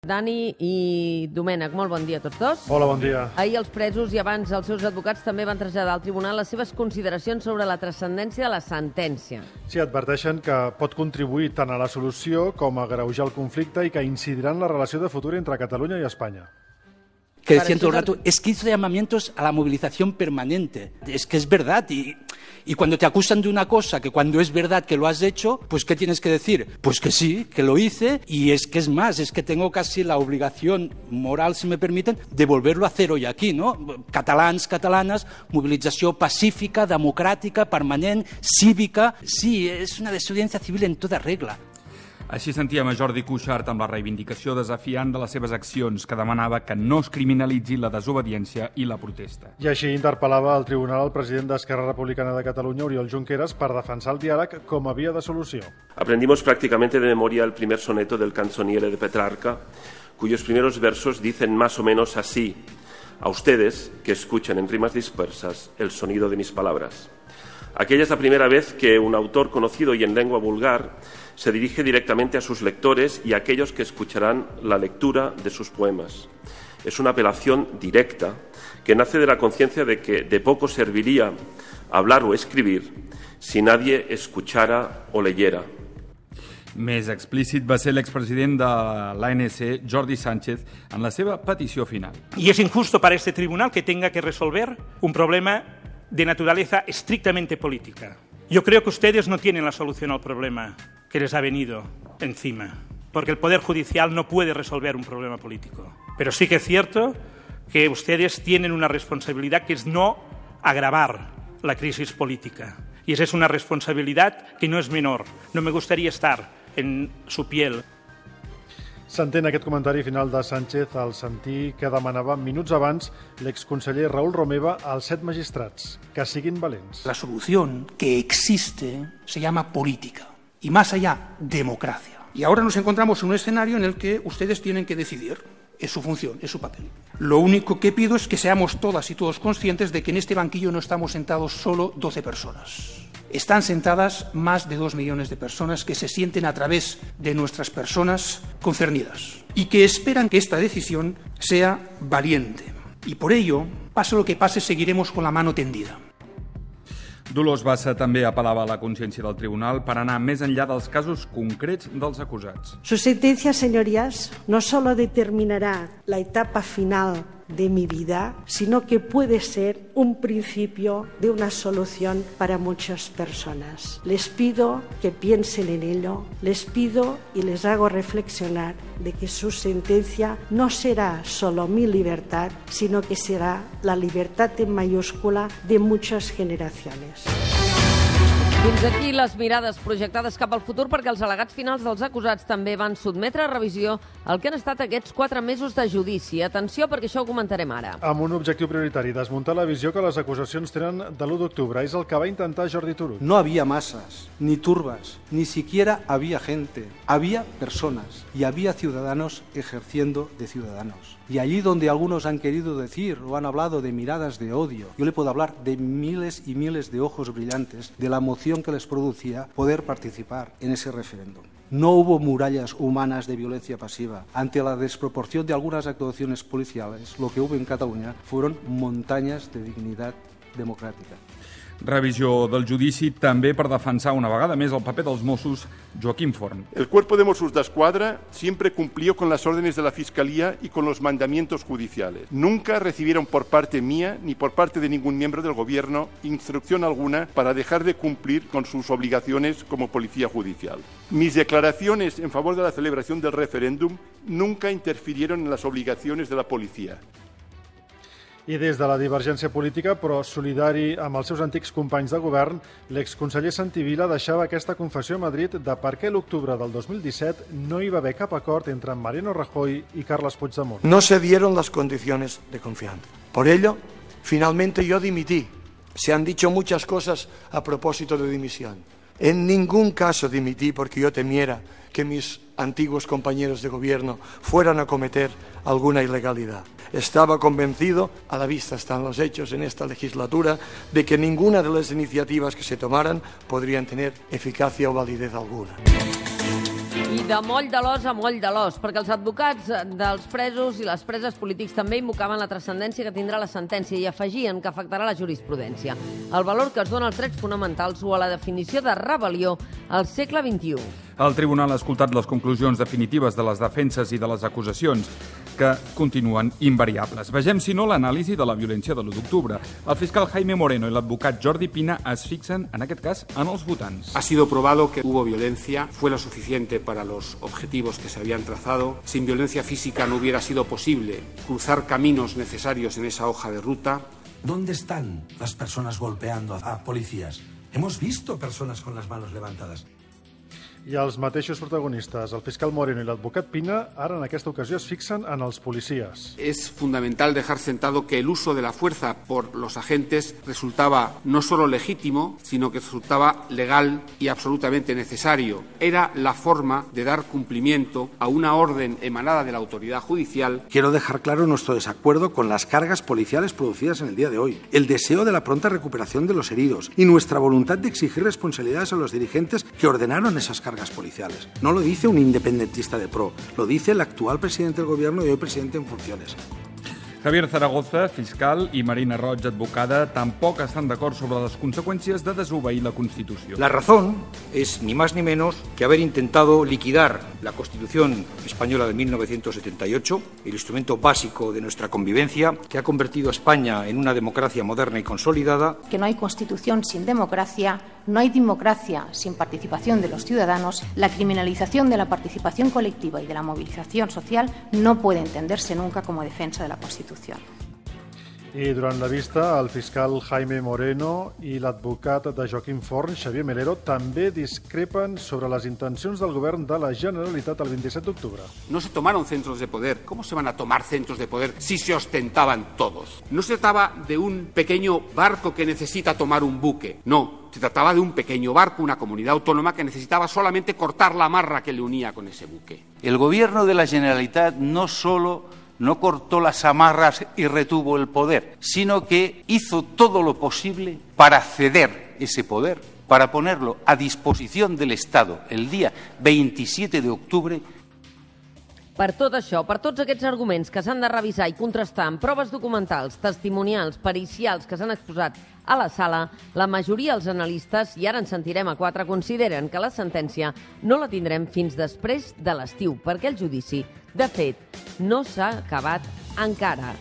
Dani i Domènec, molt bon dia a tots dos. Hola, bon dia. Ahir els presos i abans els seus advocats també van traslladar al tribunal les seves consideracions sobre la transcendència de la sentència. Sí, adverteixen que pot contribuir tant a la solució com a agreujar el conflicte i que incidirà en la relació de futur entre Catalunya i Espanya. Que decían todo el rato, es que hizo llamamientos a la movilización permanente. Es que es verdad. Y cuando te acusan de una cosa, que cuando es verdad que lo has hecho, pues ¿qué tienes que decir? Pues que sí, que lo hice, y es que es más, es que tengo casi la obligación moral, si me permiten, de volverlo a hacer hoy aquí, ¿no? Catalans, catalanas, movilización pacífica, democràtica, permanent, cívica. Sí, és una desobediència civil en tota regla. Així sentíem a Jordi Cuixart amb la reivindicació desafiant de les seves accions, que demanava que no es criminalitzi la desobediència i la protesta. I així interpel·lava al tribunal el president d'Esquerra Republicana de Catalunya, Oriol Junqueras, per defensar el diàleg com a via de solució. Aprendimos prácticamente de memoria el primer soneto del canzoniere de Petrarca, cuyos primeros versos dicen más o menos así: a ustedes, que escuchan en rimas dispersas el sonido de mis palabras. Aquella es la primera vez que un autor conocido y en lengua vulgar se dirige directamente a sus lectores y a aquellos que escucharán la lectura de sus poemas. Es una apelación directa que nace de la conciencia de que de poco serviría hablar o escribir si nadie escuchara o leyera. Més explícit va ser l'expresident de l'ANC, Jordi Sánchez, en la seva petició final. Y es injusto para este tribunal que tenga que resolver un problema de naturaleza estrictamente política. Yo creo que ustedes no tienen la solución al problema que les ha venido encima, porque el Poder Judicial no puede resolver un problema político. Pero sí que es cierto que ustedes tienen una responsabilidad que es no agravar la crisis política. Y esa es una responsabilidad que no es menor. No me gustaría estar en su piel. S'entén aquest comentari final de Sánchez al sentir que demanava minuts abans l'exconseller Raúl Romeva als 7 magistrats que siguin valents. La solución que existe se llama política y más allá, democracia. Y ahora nos encontramos en un escenario en el que ustedes tienen que decidir. Es su función, es su papel. Lo único que pido es que seamos todas y todos conscientes de que en este banquillo no estamos sentados solo 12 personas. Están sentadas más de 2 millones de personas que se sienten a través de nuestras personas concernidas y que esperan que esta decisión sea valiente. Y por ello, pase lo que pase, seguiremos con la mano tendida. Dolors Bassa també apel·lava a la consciència del tribunal per anar més enllà dels casos concrets dels acusats. Su sentencia, señorías, no solo determinará la etapa final de mi vida, sino que puede ser un principio de una solución para muchas personas. Les pido que piensen en ello, les pido y les hago reflexionar de que su sentencia no será solo mi libertad, sino que será la libertad en mayúscula de muchas generaciones. Fins aquí les mirades projectades cap al futur, perquè els al·legats finals dels acusats també van sotmetre a revisió el que han estat aquests 4 mesos de judici. Atenció, perquè això ho comentarem ara. Amb un objectiu prioritari, desmuntar la visió que les acusacions tenen de l'1 d'octubre. És el que va intentar Jordi Turull. No había masas, ni turbas, ni siquiera había gente. Había personas y había ciudadanos ejerciendo de ciudadanos. Y allí donde algunos han querido decir o han hablado de miradas de odio, yo le puedo hablar de miles y miles de ojos brillantes, de la emoción que les producía poder participar en ese referéndum. No hubo murallas humanas de violencia pasiva. Ante la desproporción de algunas actuaciones policiales, lo que hubo en Cataluña fueron montañas de dignidad democrática. Revisió del judici també per defensar una vegada més el paper dels Mossos, Joaquim Forn. El Cuerpo de Mossos d'Esquadra siempre cumplió con las órdenes de la Fiscalía y con los mandamientos judiciales. Nunca recibieron por parte mía ni por parte de ningún miembro del Gobierno instrucción alguna para dejar de cumplir con sus obligaciones como policía judicial. Mis declaraciones en favor de la celebración del referéndum nunca interfirieron en las obligaciones de la policía. I des de la divergència política, però solidari amb els seus antics companys de govern, l'exconseller Santi Vila deixava aquesta confessió a Madrid de per què l'octubre del 2017 no hi va haver cap acord entre Mariano Rajoy y Carles Puigdemont. No se dieron las condiciones de confianza. Por ello, finalmente yo dimití. Se han dicho muchas cosas a propósito de dimisión. En ningún caso dimití porque yo temiera que mis antiguos compañeros de gobierno fueran a cometer alguna ilegalidad. Estaba convencido, a la vista están los hechos en esta legislatura, de que ninguna de las iniciativas que se tomaran podrían tener eficacia o validez alguna. I de moll de l'os a moll de l'os, perquè els advocats dels presos i les preses polítics també invocaven la transcendència que tindrà la sentència i afegien que afectarà la jurisprudència, el valor que es dona als drets fonamentals o a la definició de rebel·lió al segle XXI. El tribunal ha escoltat les conclusions definitives de les defenses i de les acusacions, que continuen invariables. Vegem, si no, l'anàlisi de la violència de l'1 d'octubre. El fiscal Jaime Moreno i l'advocat Jordi Pina es fixen, en aquest cas, en els votants. Ha sido probado que hubo violencia, fue lo suficiente para los objetivos que se habían trazado. Sin violencia física no hubiera sido posible cruzar caminos necesarios en esa hoja de ruta. ¿Dónde están las personas golpeando a policías? Hemos visto personas con las manos levantadas. I els mateixos protagonistes, el fiscal Moreno i l'advocat Pina, ara en aquesta ocasió es fixen en els policies. Es fundamental dejar sentado que el uso de la fuerza por los agentes resultaba no solo legítimo, sino que resultaba legal y absolutamente necesario. Era la forma de dar cumplimiento a una orden emanada de la autoridad judicial. Quiero dejar claro nuestro desacuerdo con las cargas policiales producidas en el día de hoy, el deseo de la pronta recuperación de los heridos y nuestra voluntad de exigir responsabilidades a los dirigentes que ordenaron esas cargas policiales. No lo dice un independentista de pro, lo dice el actual presidente del gobierno y hoy presidente en funciones. Javier Zaragoza, fiscal, i Marina Roig, advocada, tampoc estan d'acord sobre les conseqüències de desobeir la Constitució. La razón es ni más ni menos que haber intentado liquidar la Constitución española de 1978, el instrumento básico de nuestra convivencia, que ha convertido a España en una democracia moderna y consolidada. Que no hay Constitución sin democracia, no hay democracia sin participación de los ciudadanos, la criminalización de la participación colectiva y de la movilización social no puede entenderse nunca como defensa de la Constitución. I durant la vista, el fiscal Jaime Moreno i l'advocat de Joaquim Forn, Xavier Melero, també discrepen sobre les intencions del govern de la Generalitat el 27 d'octubre. No se tomaron centros de poder. ¿Cómo se van a tomar centros de poder si se ostentaban todos? No se trataba de un pequeño barco que necesita tomar un buque. No, se trataba de un pequeño barco, una comunidad autónoma que necesitaba solamente cortar la amarra que le unía con ese buque. El gobierno de la Generalitat no solo no cortó las amarras y retuvo el poder, sino que hizo todo lo posible para ceder ese poder, para ponerlo a disposición del Estado el día 27 de octubre. Per tot això, per tots aquests arguments que s'han de revisar i contrastar amb proves documentals, testimonials, pericials que s'han exposat a la sala, la majoria dels analistes, i ara en sentirem a 4, consideren que la sentència no la tindrem fins després de l'estiu, perquè el judici, de fet, no s'ha acabat encara.